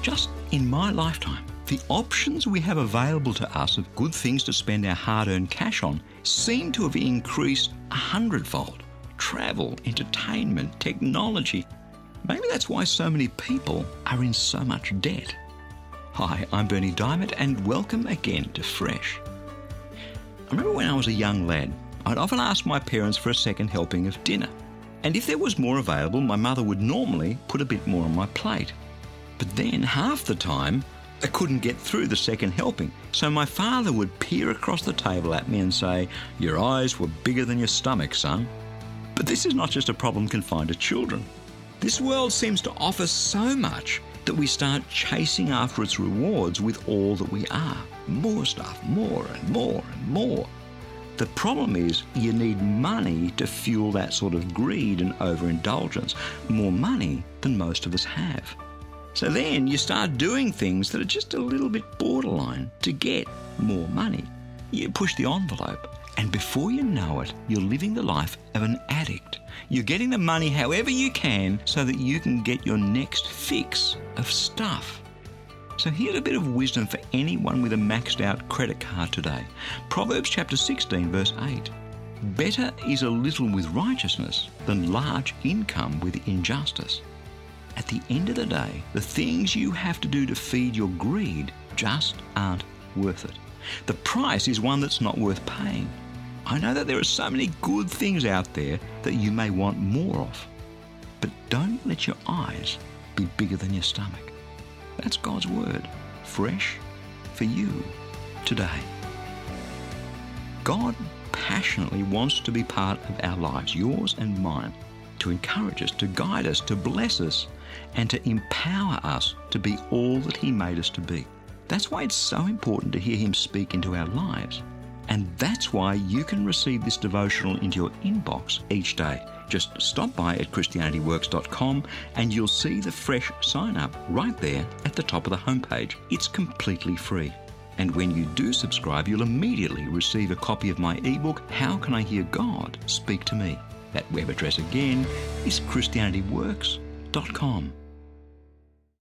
just in my lifetime, the options we have available to us of good things to spend our hard-earned cash on seem to have increased 100-fold. Travel, entertainment, technology. Maybe that's why so many people are in so much debt. Hi, I'm Bernie Diamond, and welcome again to Fresh. I remember when I was a young lad, I'd often ask my parents for a second helping of dinner. And if there was more available, my mother would normally put a bit more on my plate. But then half the time, I couldn't get through the second helping. So my father would peer across the table at me and say, "Your eyes were bigger than your stomach, son." But this is not just a problem confined to children. This world seems to offer so much that we start chasing after its rewards with all that we are. More stuff, more and more and more. The problem is you need money to fuel that sort of greed and overindulgence. More money than most of us have. So then you start doing things that are just a little bit borderline to get more money. You push the envelope, and before you know it, you're living the life of an addict. You're getting the money however you can so that you can get your next fix of stuff. So here's a bit of wisdom for anyone with a maxed out credit card today. Proverbs chapter 16 verse 8. Better is a little with righteousness than large income with injustice. At the end of the day, the things you have to do to feed your greed just aren't worth it. The price is one that's not worth paying. I know that there are so many good things out there that you may want more of, but don't let your eyes be bigger than your stomach. That's God's word, fresh for you today. God passionately wants to be part of our lives, yours and mine, to encourage us, to guide us, to bless us, and to empower us to be all that He made us to be. That's why it's so important to hear Him speak into our lives. And that's why you can receive this devotional into your inbox each day. Just stop by at ChristianityWorks.com and you'll see the fresh sign-up right there at the top of the homepage. It's completely free. And when you do subscribe, you'll immediately receive a copy of my ebook, How Can I Hear God Speak to Me? That web address again is ChristianityWorks.com.